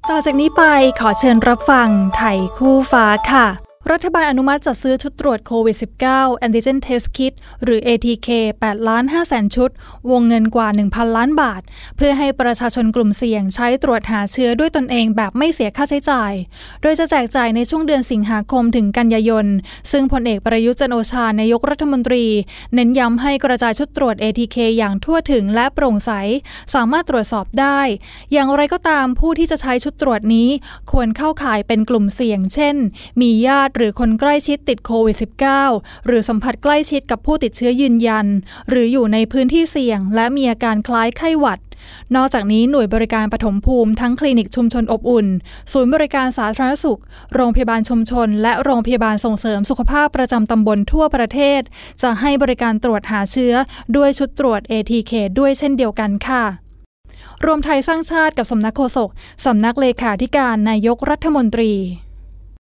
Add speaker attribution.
Speaker 1: ต่อจากนี้ไปขอเชิญรับฟังไทยคู่ฟ้าค่ะรัฐบาลอนุมัติจัดซื้อชุดตรวจโควิด -19 Antigen Test Kit หรือ ATK 8,500,000 ชุดวงเงินกว่า 1,000 ล้านบาทเพื่อให้ประชาชนกลุ่มเสี่ยงใช้ตรวจหาเชื้อด้วยตนเองแบบไม่เสียค่าใช้จ่ายโดยจะแจกจ่ายในช่วงเดือนสิงหาคมถึงกันยายนซึ่งพลเอกประยุทธ์จันทร์โอชานายกรัฐมนตรีเน้นย้ำให้กระจายชุดตรวจ ATK อย่างทั่วถึงและโปร่งใสสามารถตรวจสอบได้อย่างไรก็ตามผู้ที่จะใช้ชุดตรวจนี้ควรเข้าข่ายเป็นกลุ่มเสี่ยงเช่นมีญาติหรือคนใกล้ชิดติดโควิด -19 หรือสัมผัสใกล้ชิดกับผู้ติดเชื้อยืนยันหรืออยู่ในพื้นที่เสี่ยงและมีอาการคล้ายไข้หวัดนอกจากนี้หน่วยบริการปฐมภูมิทั้งคลินิกชุมชนอบอุ่นศูนย์บริการสาธารณสุขโรงพยาบาลชุมชนและโรงพยาบาลส่งเสริมสุขภาพประจำตำบลทั่วประเทศจะให้บริการตรวจหาเชื้อด้วยชุดตรวจ ATK ด้วยเช่นเดียวกันค่ะรวมไทยสร้างชาติกับสำนักโฆษกสำนักเลขาธิการนายกรัฐมนตรี